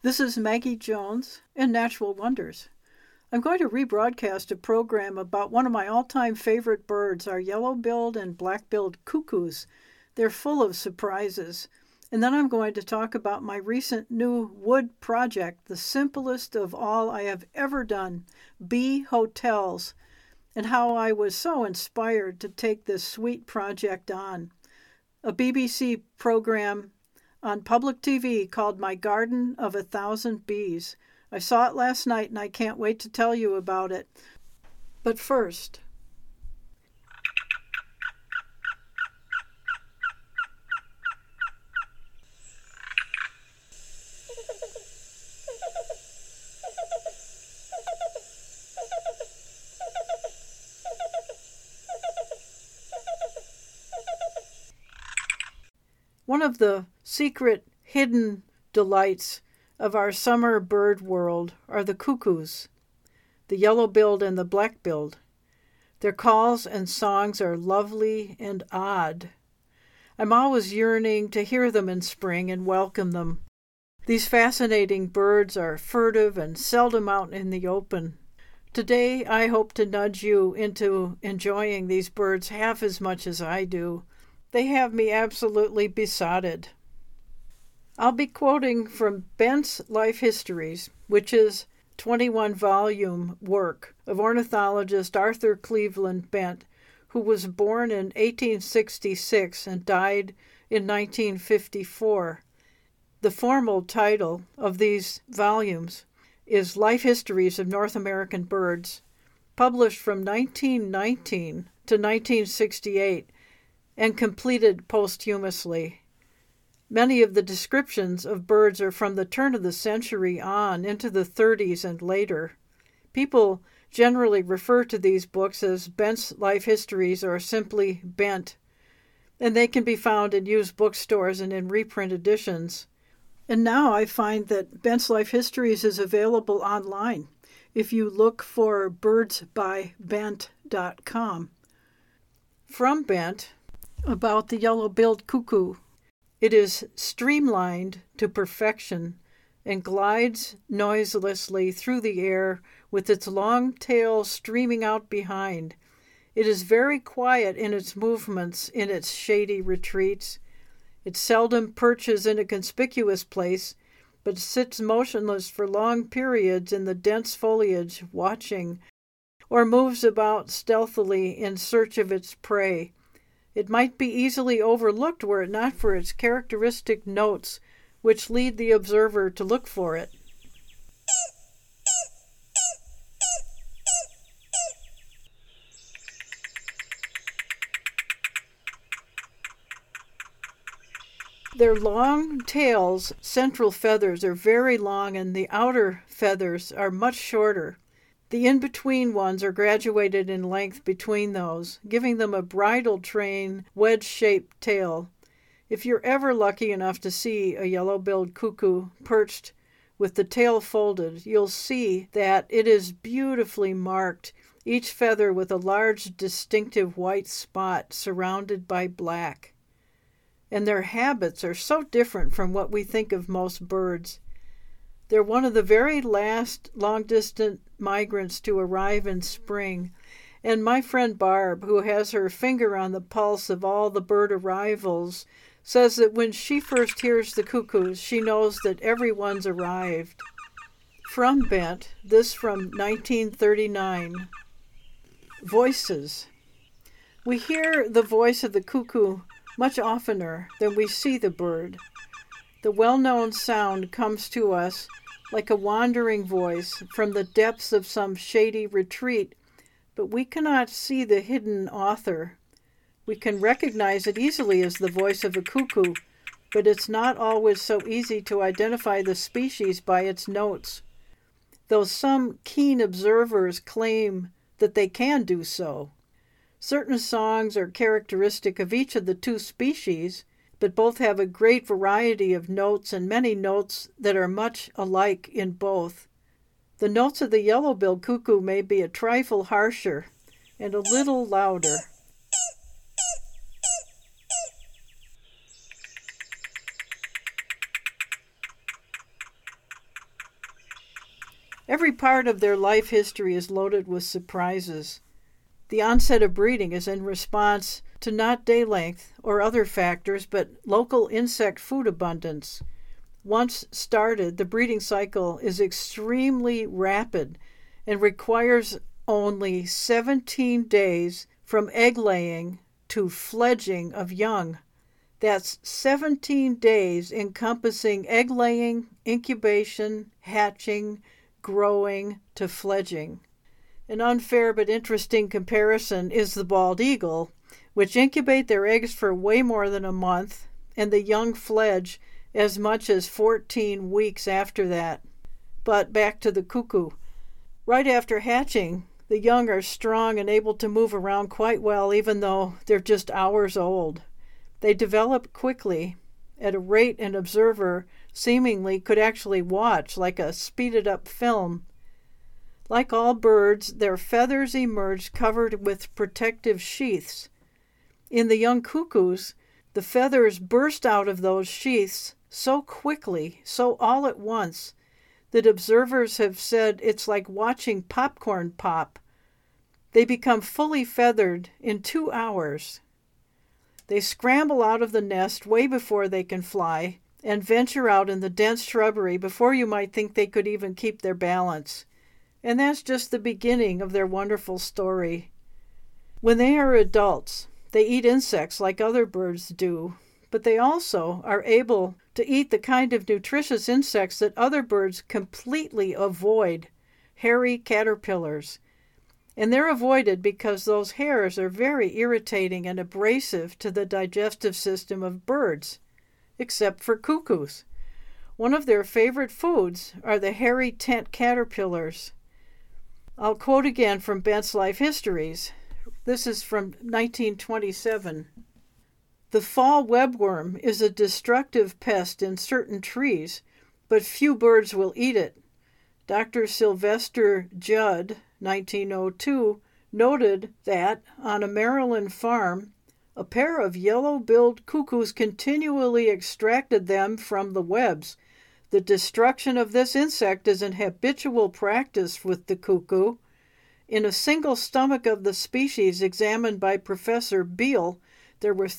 This is Maggie Jones in Natural Wonders. I'm going to rebroadcast a program about one of my all-time favorite birds, our yellow-billed and black-billed cuckoos. They're full of surprises. And then I'm going to talk about my recent new wood project, the simplest of all I have ever done, bee hotels, and how I was so inspired to take this sweet project on. A BBC program on public TV called My Garden of 1,000 Bees. I saw it last night and I can't wait to tell you about it. But first, one of the secret, hidden delights of our summer bird world are the cuckoos, the yellow-billed and the black-billed. Their calls and songs are lovely and odd. I'm always yearning to hear them in spring and welcome them. These fascinating birds are furtive and seldom out in the open. Today, I hope to nudge you into enjoying these birds half as much as I do. They have me absolutely besotted. I'll be quoting from Bent's Life Histories, which is a 21-volume work of ornithologist Arthur Cleveland Bent, who was born in 1866 and died in 1954. The formal title of these volumes is Life Histories of North American Birds, published from 1919 to 1968, and completed posthumously. Many of the descriptions of birds are from the turn of the century on into the 30s and later. People generally refer to these books as Bent's Life Histories or simply Bent, and they can be found in used bookstores and in reprint editions. And now I find that Bent's Life Histories is available online if you look for birdsbybent.com. From Bent, about the yellow-billed cuckoo. It is streamlined to perfection and glides noiselessly through the air with its long tail streaming out behind. It is very quiet in its movements in its shady retreats. It seldom perches in a conspicuous place, but sits motionless for long periods in the dense foliage, watching, or moves about stealthily in search of its prey. It might be easily overlooked were it not for its characteristic notes, which lead the observer to look for it. Their long tails' central feathers are very long and the outer feathers are much shorter. The in-between ones are graduated in length between those, giving them a bridle train, wedge-shaped tail. If you're ever lucky enough to see a yellow-billed cuckoo perched with the tail folded, you'll see that it is beautifully marked, each feather with a large distinctive white spot surrounded by black. And their habits are so different from what we think of most birds. They're one of the very last long-distance migrants to arrive in spring, and my friend Barb, who has her finger on the pulse of all the bird arrivals, says that when she first hears the cuckoos, she knows that everyone's arrived. From Bent, this from 1939. Voices. We hear the voice of the cuckoo much oftener than we see the bird. The well-known sound comes to us like a wandering voice from the depths of some shady retreat, but we cannot see the hidden author. We can recognize it easily as the voice of a cuckoo, but it's not always so easy to identify the species by its notes, though some keen observers claim that they can do so. Certain songs are characteristic of each of the two species, but both have a great variety of notes and many notes that are much alike in both. The notes of the yellow-billed cuckoo may be a trifle harsher and a little louder. Every part of their life history is loaded with surprises. The onset of breeding is in response to not day length or other factors, but local insect food abundance. Once started, the breeding cycle is extremely rapid and requires only 17 days from egg laying to fledging of young. That's 17 days encompassing egg laying, incubation, hatching, growing to fledging. An unfair but interesting comparison is the bald eagle, which incubate their eggs for way more than a month, and the young fledge as much as 14 weeks after that. But back to the cuckoo. Right after hatching, the young are strong and able to move around quite well, even though they're just hours old. They develop quickly, at a rate an observer seemingly could actually watch, like a speeded-up film. Like all birds, their feathers emerge covered with protective sheaths. In the young cuckoos, the feathers burst out of those sheaths so quickly, so all at once, that observers have said it's like watching popcorn pop. They become fully feathered in 2 hours. They scramble out of the nest way before they can fly and venture out in the dense shrubbery before you might think they could even keep their balance. And that's just the beginning of their wonderful story. When they are adults, they eat insects like other birds do, but they also are able to eat the kind of nutritious insects that other birds completely avoid, hairy caterpillars. And they're avoided because those hairs are very irritating and abrasive to the digestive system of birds, except for cuckoos. One of their favorite foods are the hairy tent caterpillars. I'll quote again from Bent's Life Histories. This is from 1927. The fall webworm is a destructive pest in certain trees, but few birds will eat it. Dr. Sylvester Judd, 1902, noted that on a Maryland farm, a pair of yellow-billed cuckoos continually extracted them from the webs. The destruction of this insect is an habitual practice with the cuckoo. In a single stomach of the species examined by Professor Beale, there were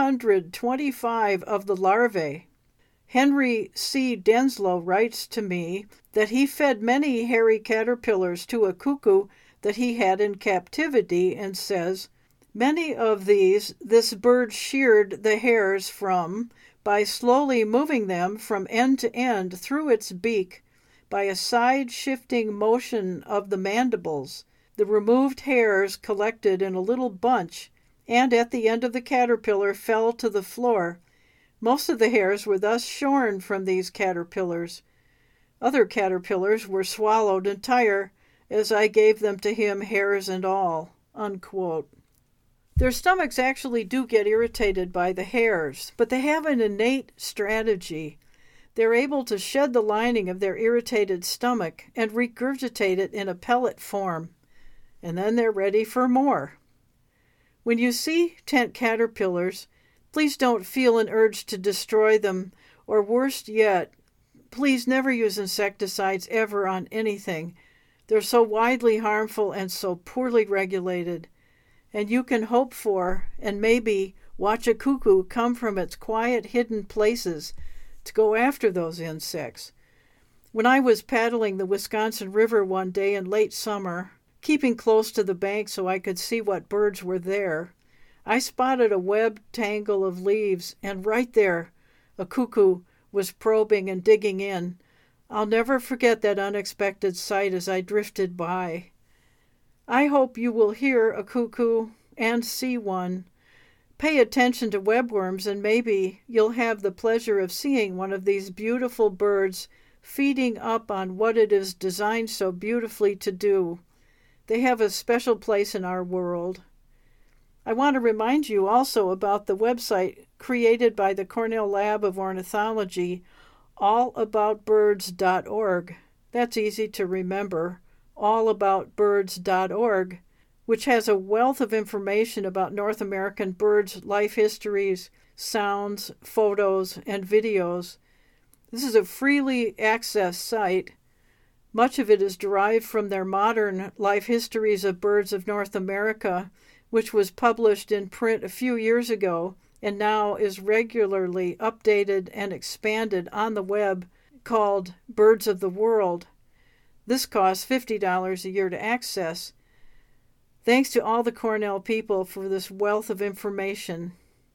325 of the larvae. Henry C. Denslow writes to me that he fed many hairy caterpillars to a cuckoo that he had in captivity and says, "Many of these this bird sheared the hairs from by slowly moving them from end to end through its beak by a side-shifting motion of the mandibles. The removed hairs collected in a little bunch and at the end of the caterpillar fell to the floor. Most of the hairs were thus shorn from these caterpillars. Other caterpillars were swallowed entire, as I gave them to him, hairs and all." Unquote. Their stomachs actually do get irritated by the hairs, but they have an innate strategy. They're able to shed the lining of their irritated stomach and regurgitate it in a pellet form, and then they're ready for more. When you see tent caterpillars, please don't feel an urge to destroy them, or worse yet, please never use insecticides ever on anything. They're so widely harmful and so poorly regulated. And you can hope for, and maybe watch a cuckoo come from its quiet hidden places to go after those insects. When I was paddling the Wisconsin River one day in late summer, keeping close to the bank so I could see what birds were there, I spotted a webbed tangle of leaves, and right there, a cuckoo was probing and digging in. I'll never forget that unexpected sight as I drifted by. I hope you will hear a cuckoo and see one. Pay attention to webworms, and maybe you'll have the pleasure of seeing one of these beautiful birds feeding up on what it is designed so beautifully to do. They have a special place in our world. I want to remind you also about the website created by the Cornell Lab of Ornithology, allaboutbirds.org. That's easy to remember, allaboutbirds.org, which has a wealth of information about North American birds' life histories, sounds, photos, and videos. This is a freely accessed site. Much of it is derived from their modern Life Histories of Birds of North America, which was published in print a few years ago and now is regularly updated and expanded on the web, called Birds of the World. This costs $50 a year to access. Thanks to all the Cornell people for this wealth of information.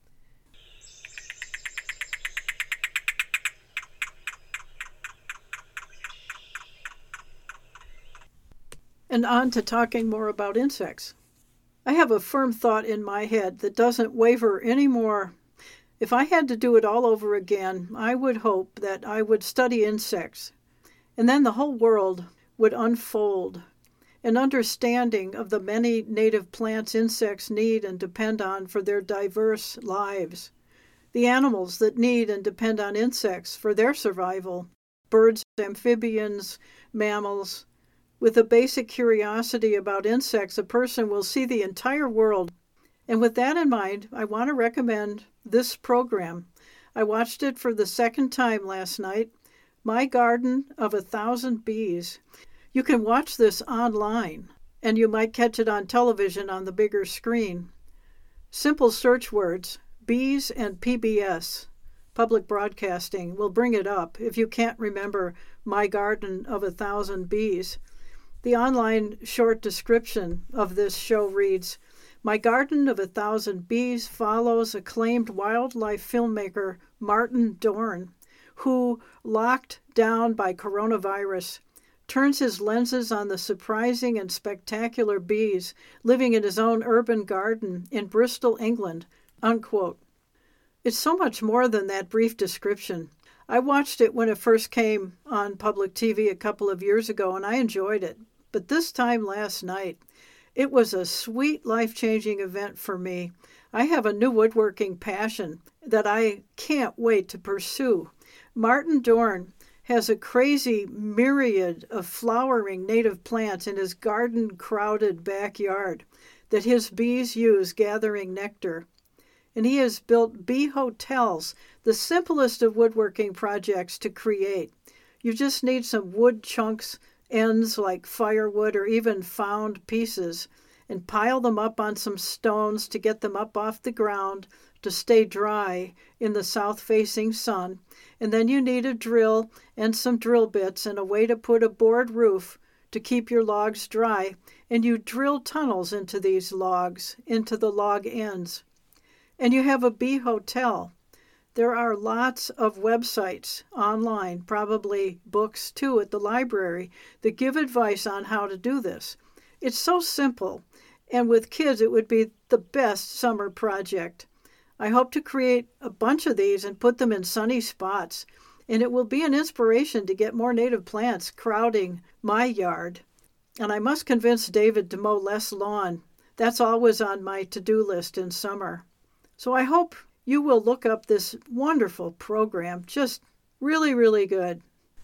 And on to talking more about insects. I have a firm thought in my head that doesn't waver anymore. If I had to do it all over again, I would hope that I would study insects, and then the whole world would unfold. An understanding of the many native plants insects need and depend on for their diverse lives. The animals that need and depend on insects for their survival. Birds, amphibians, mammals. With a basic curiosity about insects, a person will see the entire world. And with that in mind, I want to recommend this program. I watched it for the second time last night, My Garden of 1,000 Bees. You can watch this online, and you might catch it on television on the bigger screen. Simple search words, bees and PBS, public broadcasting, will bring it up if you can't remember My Garden of 1,000 Bees. The online short description of this show reads, My Garden of 1,000 Bees follows acclaimed wildlife filmmaker Martin Dorn, who, locked down by coronavirus, turns his lenses on the surprising and spectacular bees living in his own urban garden in Bristol, England, unquote. It's so much more than that brief description. I watched it when it first came on public TV a couple of years ago, and I enjoyed it. But this time last night, it was a sweet, life-changing event for me. I have a new woodworking passion that I can't wait to pursue. Martin Dorn has a crazy myriad of flowering native plants in his garden-crowded backyard that his bees use gathering nectar. And he has built bee hotels, the simplest of woodworking projects to create. You just need some wood chunks, ends like firewood or even found pieces, and pile them up on some stones to get them up off the ground to stay dry in the south-facing sun. And then you need a drill and some drill bits and a way to put a board roof to keep your logs dry, and you drill tunnels into these logs, into the log ends. And you have a bee hotel. There are lots of websites online, probably books too at the library, that give advice on how to do this. It's so simple, and with kids it would be the best summer project. I hope to create a bunch of these and put them in sunny spots, and it will be an inspiration to get more native plants crowding my yard. And I must convince David to mow less lawn. That's always on my to-do list in summer. So I hope you will look up this wonderful program, just really, really good.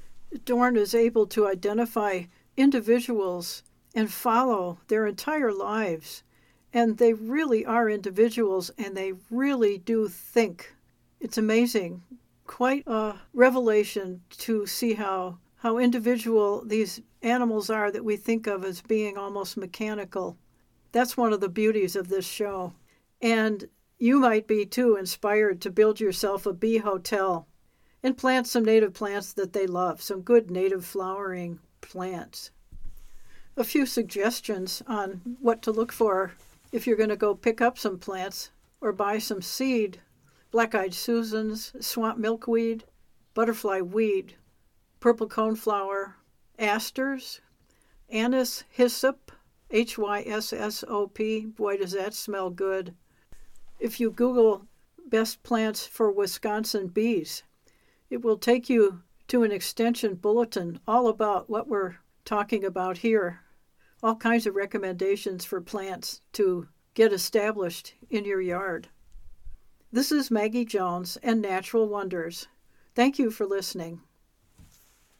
Dorn is able to identify individuals and follow their entire lives. And they really are individuals, and they really do think. It's amazing. Quite a revelation to see how individual these animals are that we think of as being almost mechanical. That's one of the beauties of this show. And you might be, too, inspired to build yourself a bee hotel and plant some native plants that they love, some good native flowering plants. A few suggestions on what to look for if you're going to go pick up some plants or buy some seed: black-eyed Susans, swamp milkweed, butterfly weed, purple coneflower, asters, anise hyssop, Hyssop. Boy, does that smell good. If you Google best plants for Wisconsin bees, it will take you to an extension bulletin all about what we're talking about here. All kinds of recommendations for plants to get established in your yard. This is Maggie Jones and Natural Wonders. Thank you for listening.